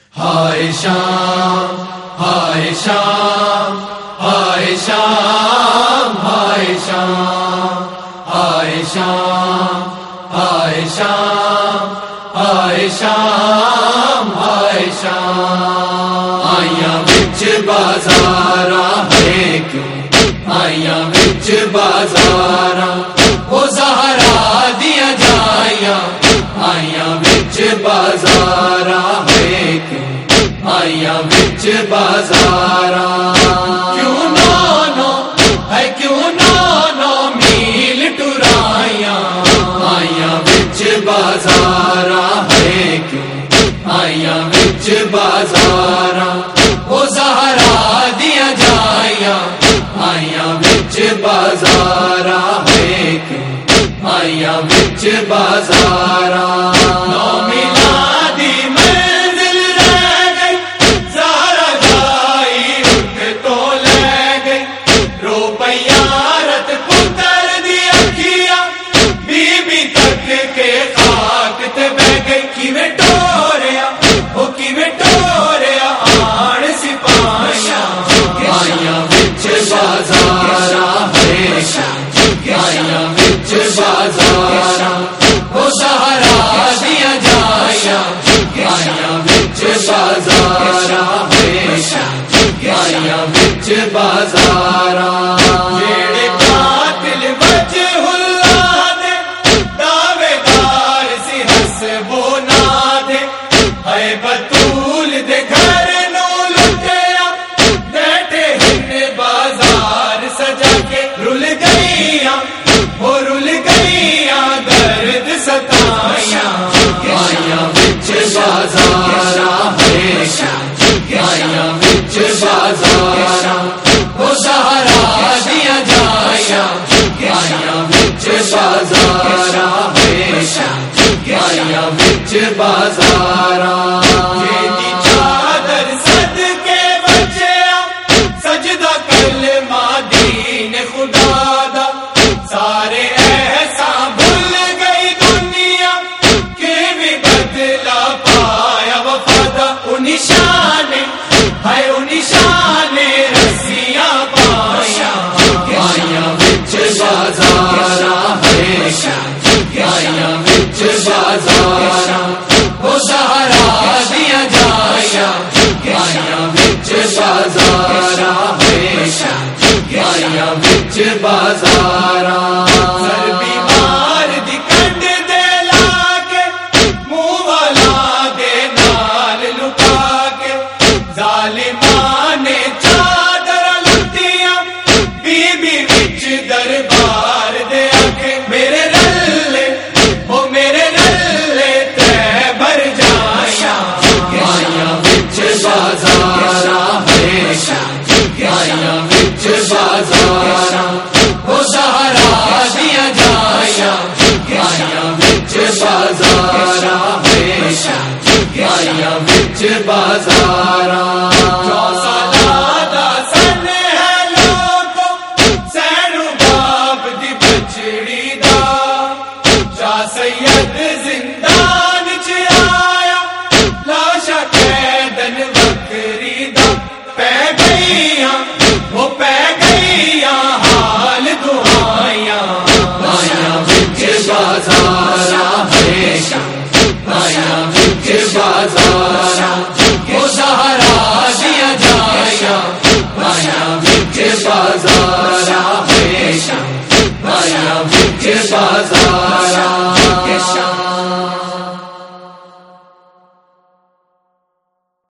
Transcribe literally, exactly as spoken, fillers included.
ہائے شام ہائے شام ہائے شام ہائے شام ہائے شام ہائے شام ہائے شام ہائے شام آئیاں وچ بازاراں ہے کیوں آئیاں وچ بازاراں او زہرا دیاں جائیاں آئیاں وچ بازاراں ہے کیوں آئیاں وچ بازاراں کیوں نو نو ہے کیوں نو نو میل ٹرائیاں آئیاں وچ بازاراں ہے کیوں آئیاں وچ بازاراں او زہرا دیاں جائیاں آئیاں وچ بازاراں ہے کیوں آئیاں وچ بازاراں نو میلادی منزل رہ گئی زہرا جائی اٹھ تو لے گئی رو پیارت پتر دی اکھیاں بی بی تک کے خاک تے بہ گئی کیویں ٹوریا او کیویں ٹوریا آن سپاہیاں آئیاں وچ بازاراں ہے آئیاں وچ بازاراں او زہرا دیاں جائیاں آئیاں وچ بازاراں ہے آئیاں وچ بازاراں جیڑے قاتل وجہ اللہ دے دعوے دار سی حسبو نا دے اے بطول دے گھر نو لٹیا بیٹھے ہن بازار سجا کے رل گئیاں وہ رل گئیاں درد ستائیاں آئیاں وچ بازاراں ہے آئیاں وچ بازاراں او زہرا دیاں جائیاں آئیاں وچ بازاراں ہے آئیاں وچ بازاراں جیدی چادر صدقے بچیا سجدہ کلمہ دین خدا دا سارے احسان بھول گئی دنیا کہ بھی بدلا پایا وفادا ان نشان ہے ان نشان رسیاں پایا آئیاں وچ بازاراں ہے آئیاں وچ بازاراں او زہرا دیاں جائیاں آئیاں وچ بازاراں ہے آئیاں وچ بازاراں سر بیمار دی کنڈ دے لا کے منہ والا دے نال لکا کے ظالماں نے چادر لٹیاں بی بی وچ دربار دے آکے میرے رلے او میرے رلے تے بھر جائیاں آئیاں وچ بازاراں ہے آئیاں وچ بازاراں او زہرا دیاں جائیاں آئیاں وچ بازاراں ہے آئیاں وچ بازاراں جو سادہ سن ہے لوگو سینو باب دی بچڑی دا شاہ سید زندان چ آیا لاشا قیدن وکری دا پہ گئیاں وہ پہ گئیاں حال دعائیاں آئیاں وچ بازاراں ہے آئیاں وچ بازاراں او زہرا دیاں جائیاں آئیاں وچ بازاراں ہے آئیاں وچ بازاراں